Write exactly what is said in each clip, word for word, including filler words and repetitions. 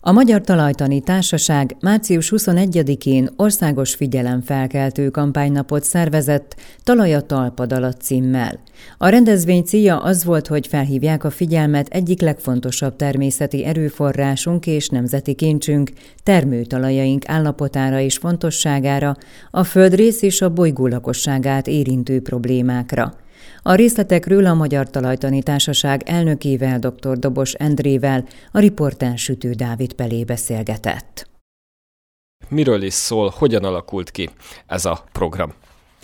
A Magyar Talajtani Társaság március huszonegyedikén országos figyelemfelkeltő kampánynapot szervezett Talaj a talpad alatt címmel. A rendezvény célja az volt, hogy felhívják a figyelmet egyik legfontosabb természeti erőforrásunk és nemzeti kincsünk, termőtalajaink állapotára és fontosságára, a földrész és a bolygó lakosságát érintő problémákra. A részletekről a Magyar Talajtani Társaság elnökével, dr. Dobos Endrével a riporter Sütő Dávid Pelé beszélgetett. Miről is szól, hogyan alakult ki ez a program?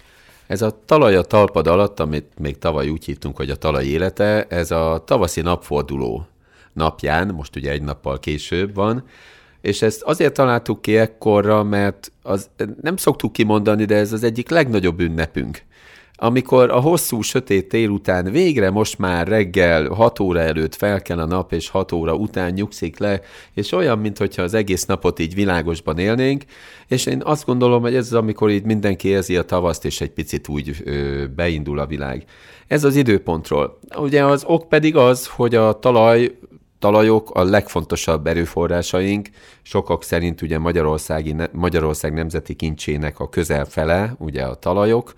Ez a Talaj a talpad alatt, amit még tavaly úgy hívtunk, hogy a talaj élete, ez a tavaszi napforduló napján, most ugye egy nappal később van, és ezt azért találtuk ki ekkorra, mert az, nem szoktuk kimondani, de ez az egyik legnagyobb ünnepünk. Amikor a hosszú, sötét tél után végre most már reggel hat óra előtt felkel a nap, és hat óra után nyugszik le, és olyan, mintha az egész napot így világosban élnénk, és én azt gondolom, hogy ez az, amikor így mindenki érzi a tavaszt, és egy picit úgy ö, beindul a világ. Ez az időpontról. Ugye az ok pedig az, hogy a talaj, talajok a legfontosabb erőforrásaink, sokak szerint ugye Magyarországi, Magyarország nemzeti kincsének a közel fele, ugye a talajok,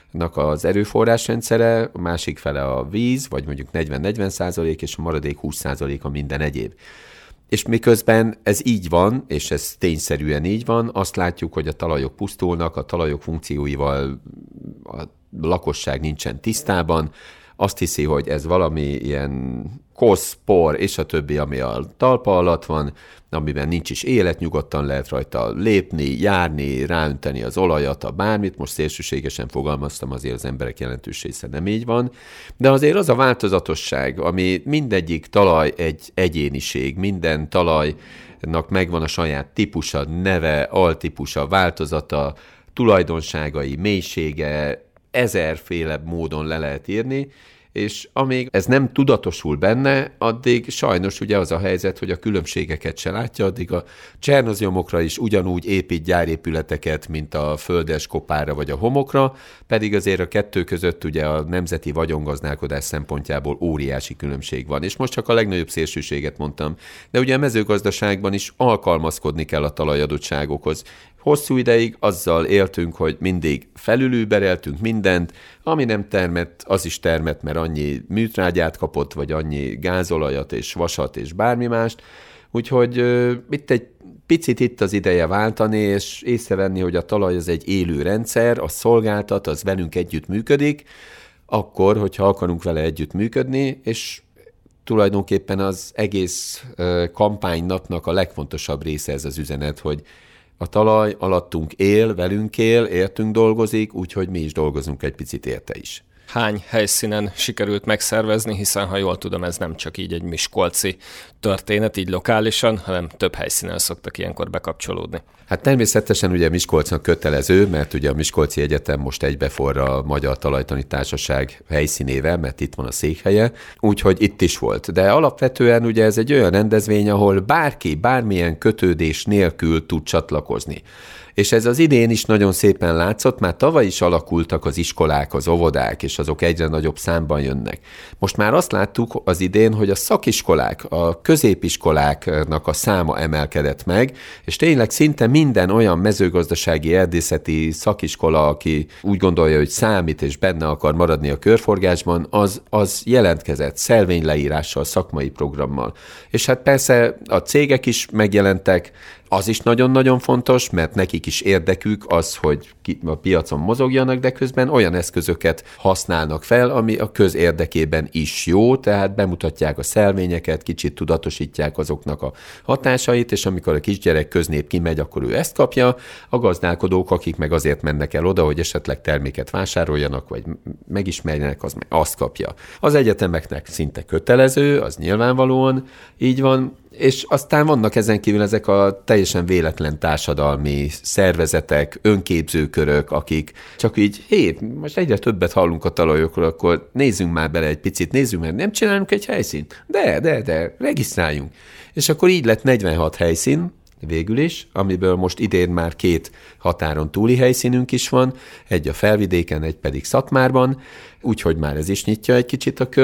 az erőforrásrendszere, a másik fele a víz, vagy mondjuk negyven-negyven százalék, és a maradék húsz százalék a minden egyéb. És miközben ez így van, és ez tényszerűen így van, azt látjuk, hogy a talajok pusztulnak, a talajok funkcióival a lakosság nincsen tisztában, azt hiszi, hogy ez valami ilyen kosz, por, és a többi, ami a talpa alatt van, amiben nincs is élet, nyugodtan lehet rajta lépni, járni, ráönteni az olajat, a bármit, most szélsőségesen fogalmaztam, azért az emberek jelentős része nem így van, de azért az a változatosság, ami mindegyik talaj egy egyéniség, minden talajnak megvan a saját típusa, neve, altípusa, változata, tulajdonságai, mélysége, ezerféle módon le lehet írni, és amíg ez nem tudatosul benne, addig sajnos ugye az a helyzet, hogy a különbségeket se látja, addig a csernozjomokra is ugyanúgy épít gyárépületeket, mint a földes kopára vagy a homokra, pedig azért a kettő között ugye a nemzeti vagyongazdálkodás szempontjából óriási különbség van. És most csak a legnagyobb szélsőséget mondtam, de ugye a mezőgazdaságban is alkalmazkodni kell a talajadottságokhoz. Hosszú ideig azzal éltünk, hogy mindig felülülbereltünk mindent, ami nem termett, az is termett, mert annyi műtrágyát kapott, vagy annyi gázolajat és vasat és bármi mást. Úgyhogy uh, itt egy picit itt az ideje váltani, és észrevenni, hogy a talaj az egy élő rendszer, az szolgáltat, az velünk együtt működik, akkor, hogyha akarunk vele együtt működni, és tulajdonképpen az egész uh, kampánynapnak a legfontosabb része ez az üzenet, hogy a talaj alattunk él, velünk él, értünk dolgozik, úgyhogy mi is dolgozunk egy picit érte is. Hány helyszínen sikerült megszervezni, hiszen ha jól tudom, ez nem csak így egy miskolci történet, így lokálisan, hanem több helyszínen szoktak ilyenkor bekapcsolódni. Hát természetesen ugye Miskolcnak kötelező, mert ugye a Miskolci Egyetem most egybeforr a Magyar Talajtani Társaság helyszínével, mert itt van a székhelye, úgyhogy itt is volt. De alapvetően ugye ez egy olyan rendezvény, ahol bárki, bármilyen kötődés nélkül tud csatlakozni. És ez az idén is nagyon szépen látszott, már tavaly is alakultak az iskolák, az óvodák, és azok egyre nagyobb számban jönnek. Most már azt láttuk az idén, hogy a szakiskolák, a középiskoláknak a száma emelkedett meg, és tényleg szinte minden olyan mezőgazdasági, erdészeti szakiskola, aki úgy gondolja, hogy számít, és benne akar maradni a körforgásban, az, az jelentkezett szelvényleírással, szakmai programmal. És hát persze a cégek is megjelentek, az is nagyon-nagyon fontos, mert nekik is érdekük az, hogy a piacon mozogjanak, de közben olyan eszközöket használnak fel, ami a közérdekében is jó, tehát bemutatják a szelvényeket, kicsit tudatosítják azoknak a hatásait, és amikor a kisgyerek köznép kimegy, akkor ő ezt kapja, a gazdálkodók, akik meg azért mennek el oda, hogy esetleg terméket vásároljanak, vagy megismerjenek, az meg azt kapja. Az egyetemeknek szinte kötelező, az nyilvánvalóan így van, és aztán vannak ezen kívül ezek a teljesen véletlen társadalmi szervezetek, önképzőkörök, akik csak így, hé, most egyre többet hallunk a talajokról, akkor nézzünk már bele egy picit, nézzünk már, nem csinálunk egy helyszínt? De, de, de, regisztráljunk. És akkor így lett negyvenhat helyszín, végül is, amiből most idén már két határon túli helyszínünk is van, egy a Felvidéken, egy pedig Szatmárban, úgyhogy már ez is nyitja egy kicsit a kört,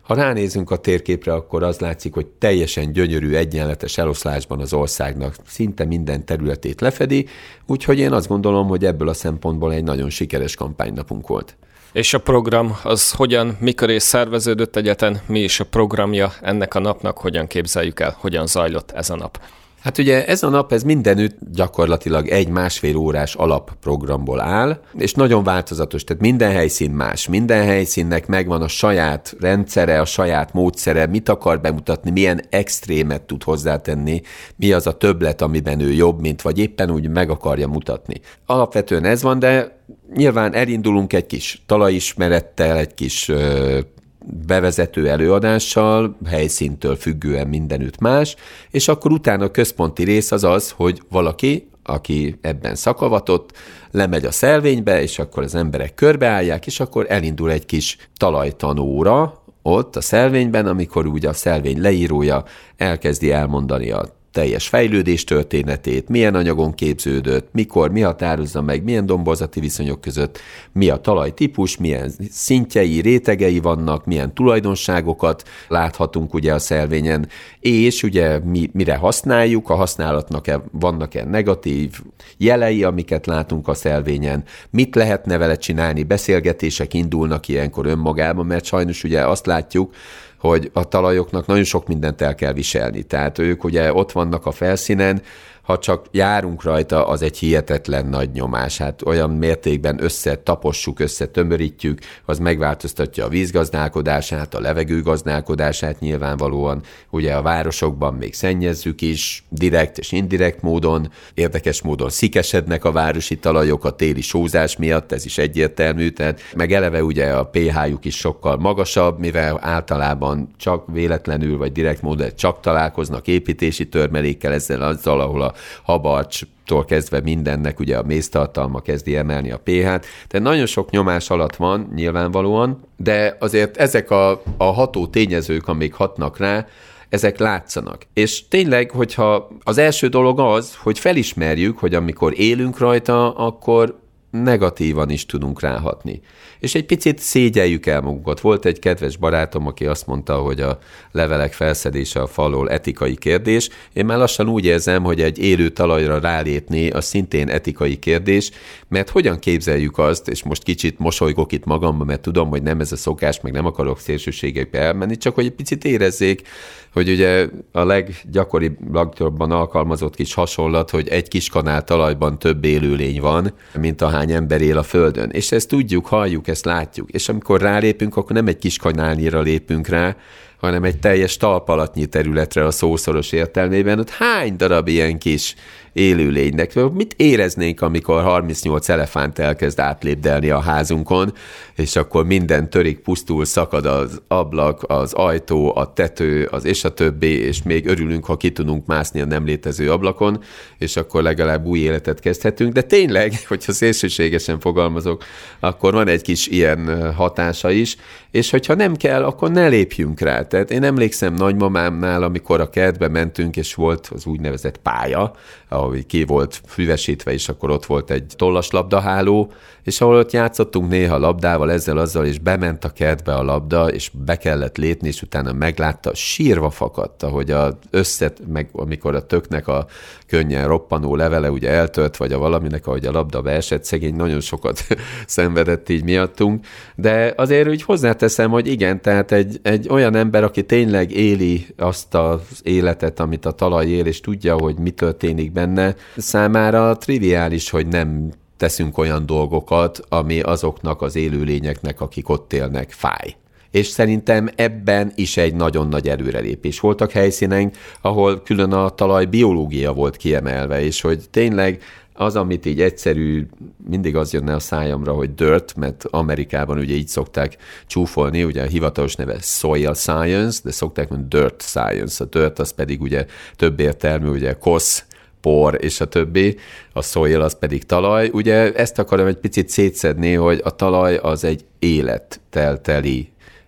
Ha ránézünk a térképre, akkor az látszik, hogy teljesen gyönyörű, egyenletes eloszlásban az országnak szinte minden területét lefedi, úgyhogy én azt gondolom, hogy ebből a szempontból egy nagyon sikeres kampánynapunk volt. És a program az hogyan, mikor és szerveződött egyáltalán, mi is a programja ennek a napnak, hogyan képzeljük el, hogyan zajlott ez a nap? Hát ugye ez a nap, ez mindenütt gyakorlatilag egy másfél órás alapprogramból áll, és nagyon változatos, tehát minden helyszín más, minden helyszínnek megvan a saját rendszere, a saját módszere, mit akar bemutatni, milyen extrémet tud hozzátenni, mi az a többlet, amiben ő jobb, mint vagy éppen úgy meg akarja mutatni. Alapvetően ez van, de nyilván elindulunk egy kis talajismerettel, egy kis ö, bevezető előadással, helyszíntől függően mindenütt más, és akkor utána a központi rész az az, hogy valaki, aki ebben szakavatott, lemegy a szelvénybe, és akkor az emberek körbeállják, és akkor elindul egy kis talajtanóra ott a szelvényben, amikor úgy a szelvény leírója elkezdi elmondani a teljes fejlődés történetét, milyen anyagon képződött, mikor, mi határozza meg, milyen domborzati viszonyok között, mi a talajtípus, milyen szintjei, rétegei vannak, milyen tulajdonságokat láthatunk ugye a szelvényen, és ugye mi, mire használjuk, a használatnak vannak-e negatív jelei, amiket látunk a szelvényen, mit lehetne vele csinálni, beszélgetések indulnak ilyenkor önmagában, mert sajnos ugye azt látjuk, hogy a talajoknak nagyon sok mindent el kell viselni. Tehát ők ugye ott vannak a felszínen, ha csak járunk rajta, az egy hihetetlen nagy nyomás. Hát olyan mértékben összetapossuk, összetömörítjük, az megváltoztatja a vízgazdálkodását, a levegő gazdálkodását nyilvánvalóan. Ugye a városokban még szennyezzük is, direkt és indirekt módon. Érdekes módon szikesednek a városi talajok a téli sózás miatt, ez is egyértelmű. Tehát meg eleve ugye a pé há-juk is sokkal magasabb, mivel általában csak véletlenül vagy direkt módon csak találkoznak építési törmelékkel, ezzel azzal, ahol a habarcstól kezdve mindennek ugye a méztartalma kezdi emelni a pé há-t. Tehát nagyon sok nyomás alatt van nyilvánvalóan, de azért ezek a, a ható tényezők, amik hatnak rá, ezek látszanak. És tényleg, hogyha az első dolog az, hogy felismerjük, hogy amikor élünk rajta, akkor negatívan is tudunk ráhatni. És egy picit szégyeljük el magunkat. Volt egy kedves barátom, aki azt mondta, hogy a levelek felszedése a falról etikai kérdés. Én már lassan úgy érzem, hogy egy élő talajra rálépni, az szintén etikai kérdés, mert hogyan képzeljük azt, és most kicsit mosolygok itt magamban, mert tudom, hogy nem ez a szokás, meg nem akarok szélsőségekbe elmenni, csak hogy egy picit érezzék, hogy ugye a leggyakoribbabban alkalmazott kis hasonlat, hogy egy kis kanál talajban több élőlény van, mint ahány ember él a Földön. És ezt tudjuk, halljuk, ezt látjuk. És amikor rálépünk, akkor nem egy kis kanálnyira lépünk rá, hanem egy teljes talpalatnyi területre a szószoros értelmében. Ott hány darab ilyen kis élőlénynek? Mit éreznénk, amikor harmincnyolc elefánt elkezd átlépdelni a házunkon, és akkor minden törik, pusztul, szakad az ablak, az ajtó, a tető, az és a többi, és még örülünk, ha ki tudunk mászni a nem létező ablakon, és akkor legalább új életet kezdhetünk. De tényleg, hogyha szélsőségesen fogalmazok, akkor van egy kis ilyen hatása is, és hogyha nem kell, akkor ne lépjünk rá. Tehát én emlékszem nagymamámnál, amikor a kertbe mentünk, és volt az úgynevezett pálya, ahogy ki volt füvesítve, és akkor ott volt egy tollaslabdaháló, és ahol ott játszottunk néha labdával, ezzel, azzal, és bement a kertbe a labda, és be kellett lépni, és utána meglátta, sírva fakadt, ahogy az összet, meg amikor a töknek a könnyen roppanó levele ugye eltört, vagy a valaminek, ahogy a labda beesett, szegény nagyon sokat szenvedett így miattunk, de azért úgy hozzáteszem, hogy igen, tehát egy, egy olyan ember, aki tényleg éli azt az életet, amit a talaj él, és tudja, hogy mi történik benne, számára triviális, hogy nem teszünk olyan dolgokat, ami azoknak az élőlényeknek, akik ott élnek, fáj. És szerintem ebben is egy nagyon nagy előrelépés. Voltak helyszíneink, ahol külön a talaj biológia volt kiemelve, és hogy tényleg az, amit így egyszerű, mindig az jönne a szájamra, hogy dirt, mert Amerikában ugye így szokták csúfolni, ugye a hivatalos neve soil science, de szokták mondani dirt science. A dirt az pedig ugye több értelmű, ugye kosz, por és a többi, a soil az pedig talaj. Ugye ezt akarom egy picit szétszedni, hogy a talaj az egy élettel teli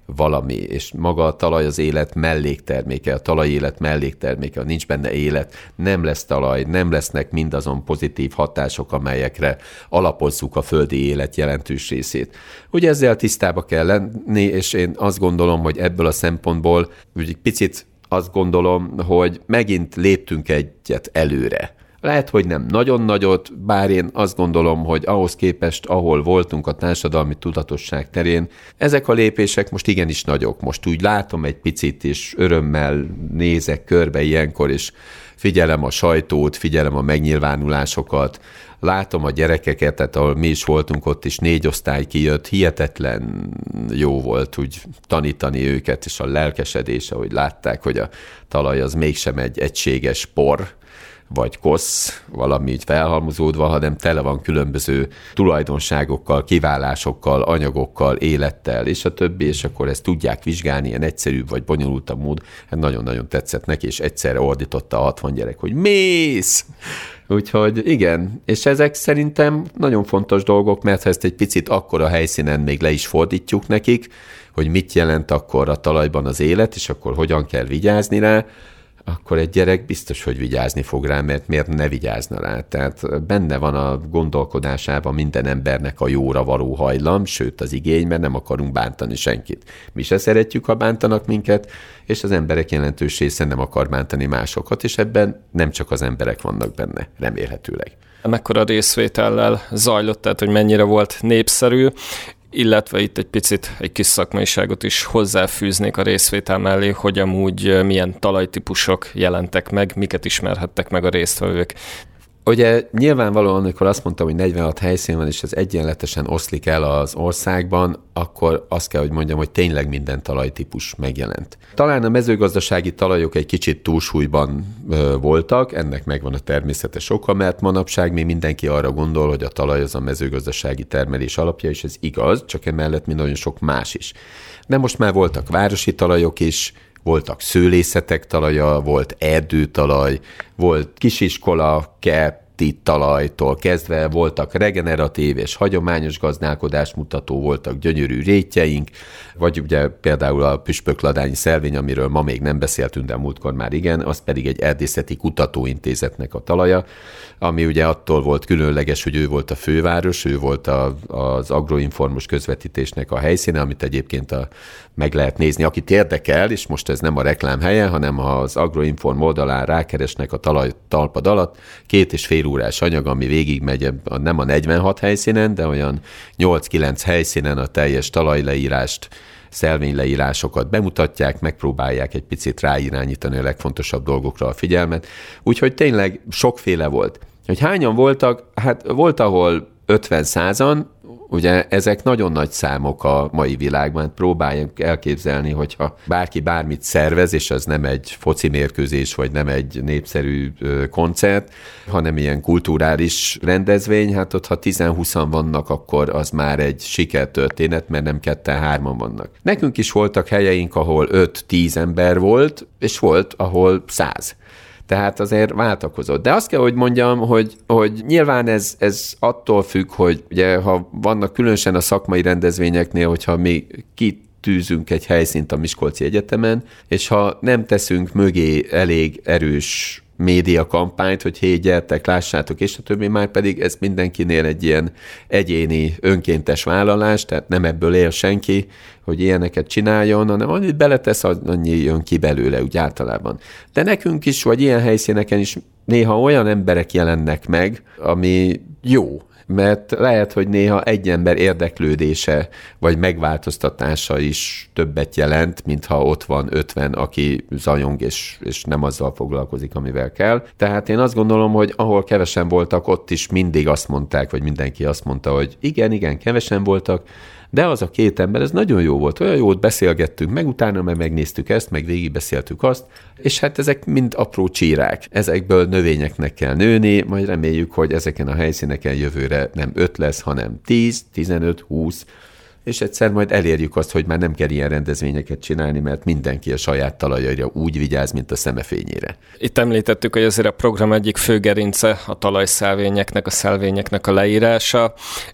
valami, és maga a talaj az élet mellékterméke, a talaj élet mellékterméke, ha nincs benne élet, nem lesz talaj, nem lesznek mindazon pozitív hatások, amelyekre alapozzuk a földi élet jelentős részét. Ugye ezzel tisztába kell lenni, és én azt gondolom, hogy ebből a szempontból úgy picit azt gondolom, hogy megint léptünk egyet előre. Lehet, hogy nem nagyon nagyot, bár én azt gondolom, hogy ahhoz képest, ahol voltunk a társadalmi tudatosság terén, ezek a lépések most igenis nagyok. Most úgy látom egy picit, és örömmel nézek körbe ilyenkor, és figyelem a sajtót, figyelem a megnyilvánulásokat, látom a gyerekeket, tehát ahol mi is voltunk, ott is négy osztály kijött, hihetetlen jó volt úgy tanítani őket, és a lelkesedése, hogy látták, hogy a talaj az mégsem egy egységes por, vagy kosz, valami így felhalmozódva, hanem tele van különböző tulajdonságokkal, kiválásokkal, anyagokkal, élettel, és a többi, és akkor ezt tudják vizsgálni, ilyen egyszerűbb vagy bonyolultabb mód. Hát nagyon-nagyon tetszett neki, és egyszerre ordította a hatvan gyerek, hogy mész! Úgyhogy igen, és ezek szerintem nagyon fontos dolgok, mert ha ezt egy picit akkor a helyszínen még le is fordítjuk nekik, hogy mit jelent akkor a talajban az élet, és akkor hogyan kell vigyázni rá, akkor egy gyerek biztos, hogy vigyázni fog rá, mert miért ne vigyázna rá? Tehát benne van a gondolkodásában minden embernek a jóra való hajlam, sőt az igény, mert nem akarunk bántani senkit. Mi se szeretjük, ha bántanak minket, és az emberek jelentős része nem akar bántani másokat, és ebben nem csak az emberek vannak benne, remélhetőleg. Mekkora részvétellel zajlott, tehát hogy mennyire volt népszerű, illetve itt egy picit egy kis szakmaiságot is hozzáfűznék a részvétel mellé, hogy amúgy milyen talajtípusok jelentek meg, miket ismerhettek meg a résztvevők. Ugye nyilvánvalóan, amikor azt mondtam, hogy negyvenhat helyszín van, és ez egyenletesen oszlik el az országban, akkor azt kell, hogy mondjam, hogy tényleg minden talajtípus megjelent. Talán a mezőgazdasági talajok egy kicsit túlsúlyban ö, voltak, ennek megvan a természetes oka, mert manapság még mindenki arra gondol, hogy a talaj az a mezőgazdasági termelés alapja, és ez igaz, csak emellett mind nagyon sok más is. De most már voltak városi talajok is, voltak szőlészetek talaja, volt erdőtalaj, volt kisiskola, kerti talajtól kezdve, voltak regeneratív és hagyományos gazdálkodást mutató, voltak gyönyörű rétjeink, vagy ugye például a püspökladányi szelvény, amiről ma még nem beszéltünk, de múltkor már igen, az pedig egy erdészeti kutatóintézetnek a talaja, ami ugye attól volt különleges, hogy ő volt a főváros, ő volt a, az agroinformos közvetítésnek a helyszíne, amit egyébként a, meg lehet nézni, akit érdekel, és most ez nem a reklám helye, hanem az Agroinform oldalán rákeresnek a talaj talpad alatt, két és fél órás anyag, ami végigmegy nem a negyvenhat helyszínen, de olyan nyolc-kilenc helyszínen a teljes talajleírást, szelvényleírásokat bemutatják, megpróbálják egy picit ráirányítani a legfontosabb dolgokra a figyelmet. Úgyhogy tényleg sokféle volt. Hogy hányan voltak? Hát volt, ahol ötven-százan, ugye ezek nagyon nagy számok a mai világban, próbáljunk elképzelni, hogyha bárki bármit szervez, és az nem egy foci mérkőzés, vagy nem egy népszerű koncert, hanem ilyen kulturális rendezvény, hát ott ha tíz-húszan vannak, akkor az már egy sikertörténet, mert nem ketten-hárman vannak. Nekünk is voltak helyeink, ahol öt-tíz ember volt, és volt, ahol száz. Tehát azért váltakozott. De azt kell, hogy mondjam, hogy, hogy nyilván ez, ez attól függ, hogy ugye, ha vannak különösen a szakmai rendezvényeknél, hogyha mi kitűzünk egy helyszínt a Miskolci Egyetemen, és ha nem teszünk mögé elég erős média kampányt, hogy hé, gyertek, lássátok, és a többi, már pedig ez mindenkinél egy ilyen egyéni, önkéntes vállalás, tehát nem ebből él senki, hogy ilyeneket csináljon, hanem annyit beletesz, annyi jön ki belőle úgy általában. De nekünk is, vagy ilyen helyszíneken is néha olyan emberek jelennek meg, ami jó, mert lehet, hogy néha egy ember érdeklődése vagy megváltoztatása is többet jelent, mintha ott van ötven, aki zajong és, és nem azzal foglalkozik, amivel kell. Tehát én azt gondolom, hogy ahol kevesen voltak, ott is mindig azt mondták, vagy mindenki azt mondta, hogy igen, igen, kevesen voltak, de az a két ember, ez nagyon jó volt, olyan jót beszélgettünk, meg utána meg megnéztük ezt, meg végigbeszéltük azt, és hát ezek mind apró csírák. Ezekből növényeknek kell nőni, majd reméljük, hogy ezeken a helyszíneken jövőre nem öt lesz, hanem tíz, tizenöt, húsz, és egyszer majd elérjük azt, hogy már nem kell ilyen rendezvényeket csinálni, mert mindenki a saját talajaira úgy vigyáz, mint a szemefényére. Itt említettük, hogy azért a program egyik fő gerince a talajszelvényeknek, a szelvényeknek a leírása.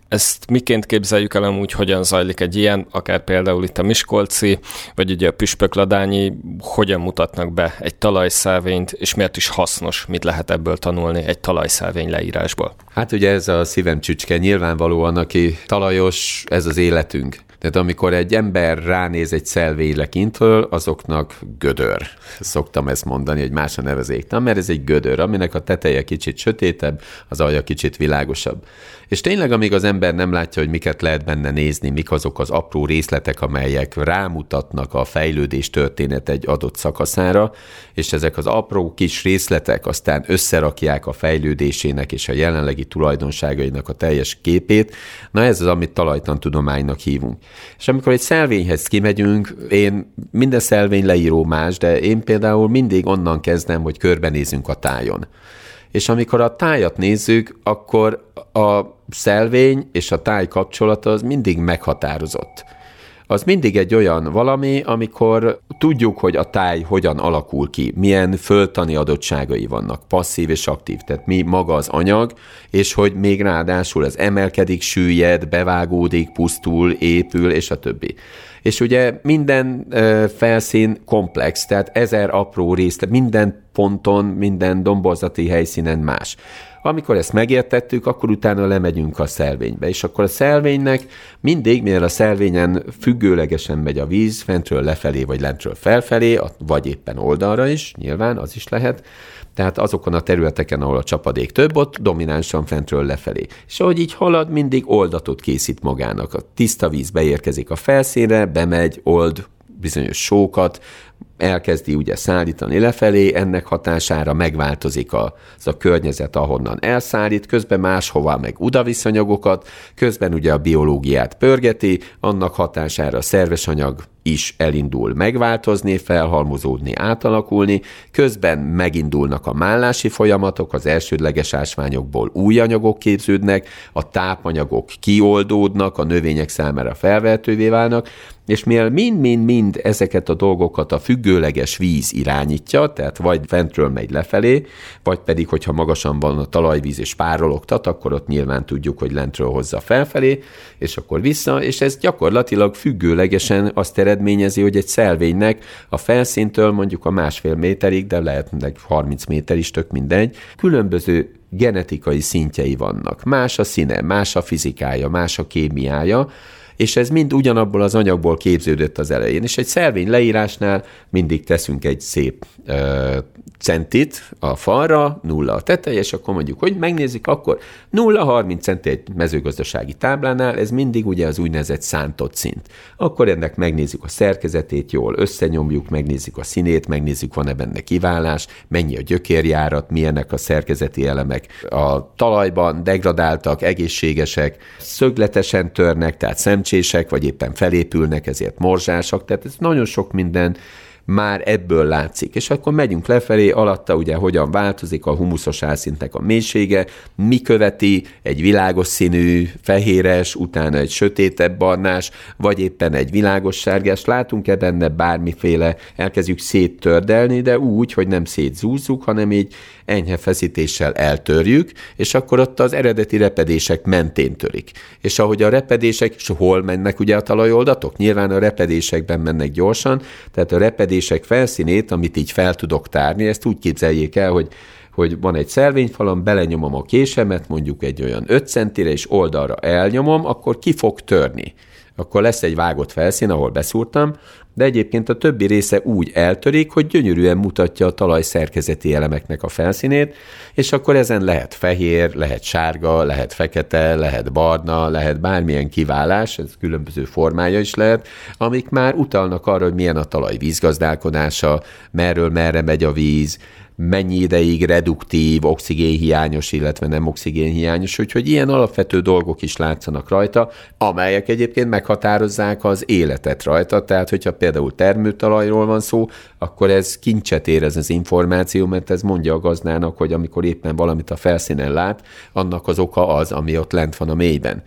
Ezt miként képzeljük el amúgy, hogyan zajlik egy ilyen, akár például itt a miskolci, vagy ugye a püspökladányi, hogyan mutatnak be egy talajszelvényt, és miért is hasznos, mit lehet ebből tanulni egy talajszelvény leírásból? Hát ugye ez a szívem csücske, nyilvánvalóan, aki talajos, ez az életünk. Tehát amikor egy ember ránéz egy szelvényre kintől, azoknak gödör. Szoktam ezt mondani, hogy más a nevezék. Nem, mert ez egy gödör, aminek a teteje kicsit sötétebb, az alja kicsit világosabb. És tényleg, amíg az ember nem látja, hogy miket lehet benne nézni, mik azok az apró részletek, amelyek rámutatnak a fejlődés történet egy adott szakaszára, és ezek az apró kis részletek aztán összerakják a fejlődésének és a jelenlegi tulajdonságainak a teljes képét, na ez az, amit talajtantudománynak hívunk. És amikor egy szelvényhez kimegyünk, én minden szelvény leíró más, de én például mindig onnan kezdem, hogy körbenézünk a tájon. És amikor a tájat nézzük, akkor a szelvény és a táj kapcsolata az mindig meghatározott. Az mindig egy olyan valami, amikor tudjuk, hogy a táj hogyan alakul ki, milyen földtani adottságai vannak, passzív és aktív, tehát mi maga az anyag, és hogy még ráadásul ez emelkedik, süllyed, bevágódik, pusztul, épül, és a többi. És ugye minden uh, felszín komplex, tehát ezer apró részlet, minden ponton, minden domborzati helyszínen más. Amikor ezt megértettük, akkor utána lemegyünk a szelvénybe, és akkor a szelvénynek mindig, mivel a szelvényen függőlegesen megy a víz, fentről lefelé, vagy lentről felfelé, vagy éppen oldalra is, nyilván, az is lehet, tehát azokon a területeken, ahol a csapadék több, ott dominánsan fentről lefelé. És ahogy így halad, mindig oldatot készít magának. A tiszta víz beérkezik a felszínre, bemegy, old bizonyos sókat, elkezdi ugye szállítani lefelé, ennek hatására megváltozik az a környezet, ahonnan elszállít, közben máshova meg odaviszanyagokat, közben ugye a biológiát pörgeti, annak hatására a szerves anyag is elindul megváltozni, felhalmozódni, átalakulni, közben megindulnak a mállási folyamatok, az elsődleges ásványokból új anyagok képződnek, a tápanyagok kioldódnak, a növények számára felvehetővé válnak, és mivel mind-mind-mind ezeket a dolgokat a függőleges víz irányítja, tehát vagy fentről megy lefelé, vagy pedig, hogyha magasan van a talajvíz és párologtat, akkor ott nyilván tudjuk, hogy lentről hozza felfelé, és akkor vissza, és ez gyakorlatilag függőlegesen azt eredményezi, hogy egy szelvénynek a felszíntől mondjuk a másfél méterig, de lehet harminc méter is, tök mindegy, különböző genetikai szintjei vannak. Más a színe, más a fizikája, más a kémiája, és ez mind ugyanabból az anyagból képződött az elején. És egy szelvény leírásnál mindig teszünk egy szép ö, centit a falra, nulla a teteje, és akkor mondjuk, hogy megnézzük, akkor nulla harminc centi egy mezőgazdasági táblánál, ez mindig ugye az úgynevezett szántott szint. Akkor ennek megnézzük a szerkezetét, jól összenyomjuk, megnézzük a színét, megnézzük, van-e benne kiválás, mennyi a gyökérjárat, milyenek a szerkezeti elemek. A talajban degradáltak, egészségesek, szögletesen törnek, tehát szemcsések, vagy éppen felépülnek, ezért morzsásak, tehát ez nagyon sok minden már ebből látszik. És akkor megyünk lefelé, alatta ugye hogyan változik a humuszos álszintnek a mélysége, mi követi egy világos színű, fehéres, utána egy sötétebb barnás, vagy éppen egy világos sárgás. Látunk-e benne bármiféle, elkezdjük széttördelni, de úgy, hogy nem szétzúzzuk, hanem így enyhe feszítéssel eltörjük, és akkor ott az eredeti repedések mentén törik. És ahogy a repedések, és hol mennek ugye a talajoldatok? Nyilván a repedésekben mennek gyorsan, tehát a repedések felszínét, amit így fel tudok tárni, ezt úgy képzeljék el, hogy hogy van egy szelvényfalam, belenyomom a késemet, mondjuk egy olyan öt centire, és oldalra elnyomom, akkor ki fog törni. Akkor lesz egy vágott felszín, ahol beszúrtam, de egyébként a többi része úgy eltörik, hogy gyönyörűen mutatja a talaj szerkezeti elemeknek a felszínét, és akkor ezen lehet fehér, lehet sárga, lehet fekete, lehet barna, lehet bármilyen kiválás, ez különböző formája is lehet, amik már utalnak arra, hogy milyen a talaj vízgazdálkodása, merről merre megy a víz, mennyi ideig reduktív, oxigénhiányos, illetve nem oxigénhiányos, úgyhogy ilyen alapvető dolgok is látszanak rajta, amelyek egyébként meghatározzák az életet rajta, tehát hogyha például termőtalajról van szó, akkor ez kincset ér ez az információ, mert ez mondja a gazdának, hogy amikor éppen valamit a felszínen lát, annak az oka az, ami ott lent van a mélyben.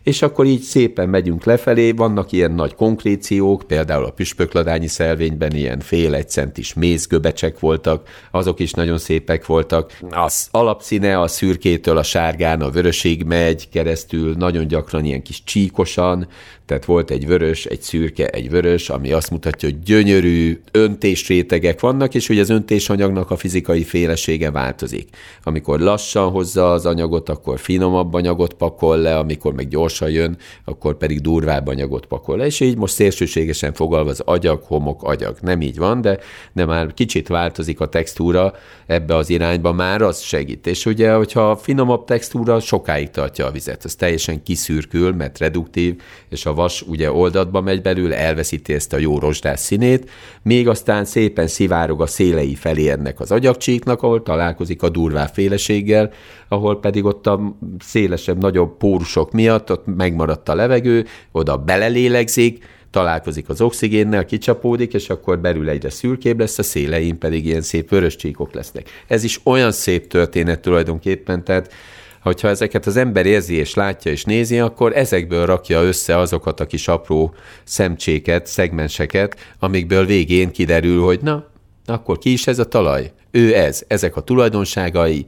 és akkor így szépen megyünk lefelé, vannak ilyen nagy konkréciók, például a püspökladányi szelvényben ilyen fél egy centis mézgöbecsek voltak, azok is nagyon szépek voltak. Az alapszíne a szürkétől a sárgán a vörösig megy keresztül, nagyon gyakran ilyen kis csíkosan, tehát volt egy vörös, egy szürke, egy vörös, ami azt mutatja, hogy gyönyörű öntésrétegek vannak, és ugye az öntésanyagnak a fizikai félesége változik. Amikor lassan hozza az anyagot, akkor finomabb anyagot pakol le, amikor meg gyorsan jön, akkor pedig durvább anyagot pakol le, és így most szélsőségesen fogalva az agyag, homok, agyag. Nem így van, de, de már kicsit változik a textúra ebbe az irányba, már az segít. És ugye, hogyha finomabb textúra, sokáig tartja a vizet. Az teljesen kiszürkül, mert reduktív, és a vas ugye oldatba megy belőle, elveszíti ezt a jó rozsdás színét, még aztán szépen szivárog a szélei felé ennek az agyagcsíknak, ahol találkozik a durvább féleséggel, ahol pedig ott a szélesebb, nagyobb pórusok miatt ott megmaradt a levegő, oda belelélegzik, találkozik az oxigénnel, kicsapódik, és akkor belül egyre szürkébb lesz, a szélein pedig ilyen szép vörös csíkok lesznek. Ez is olyan szép történet tulajdonképpen, tehát hogyha ezeket az ember érzi és látja és nézi, akkor ezekből rakja össze azokat a kis apró szemcséket, szegmenseket, amikből végén kiderül, hogy na, akkor ki is ez a talaj? Ő ez, ezek a tulajdonságai,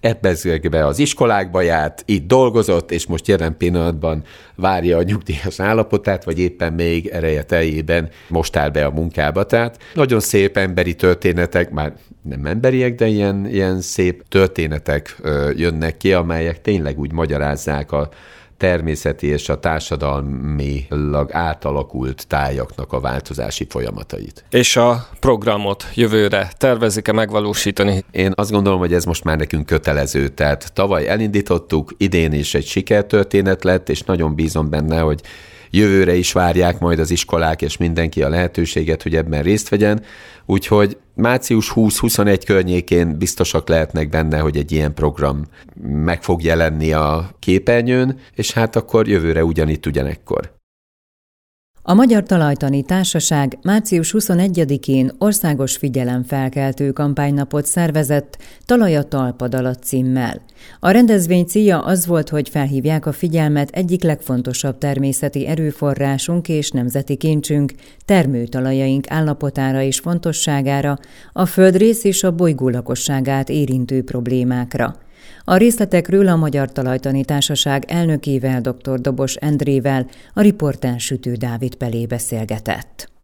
ebbe az iskolákba járt, itt dolgozott, és most jelen pillanatban várja a nyugdíjas állapotát, vagy éppen még ereje teljében most áll be a munkába. Tehát nagyon szép emberi történetek, már nem emberiek, de ilyen, ilyen szép történetek ö, jönnek ki, amelyek tényleg úgy magyarázzák a természeti és a társadalmilag átalakult tájaknak a változási folyamatait. És a programot jövőre tervezik-e megvalósítani? Én azt gondolom, hogy ez most már nekünk kötelező, tehát tavaly elindítottuk, idén is egy sikertörténet lett, és nagyon bízom benne, hogy jövőre is várják majd az iskolák és mindenki a lehetőséget, hogy ebben részt vegyen, úgyhogy március húsz-huszonegy környékén biztosak lehetnek benne, hogy egy ilyen program meg fog jelenni a képernyőn, és hát akkor jövőre ugyanitt ugyanekkor. A Magyar Talajtani Társaság március huszonegyedikén országos figyelemfelkeltő kampánynapot szervezett Talaj a talpad alatt címmel. A rendezvény célja az volt, hogy felhívják a figyelmet egyik legfontosabb természeti erőforrásunk és nemzeti kincsünk, termőtalajaink állapotára és fontosságára, a földrész és a bolygó lakosságát érintő problémákra. A részletekről a Magyar Talajtani Társaság elnökével, dr. Dobos Endrével a riporter Sütő Dávid Pelé beszélgetett.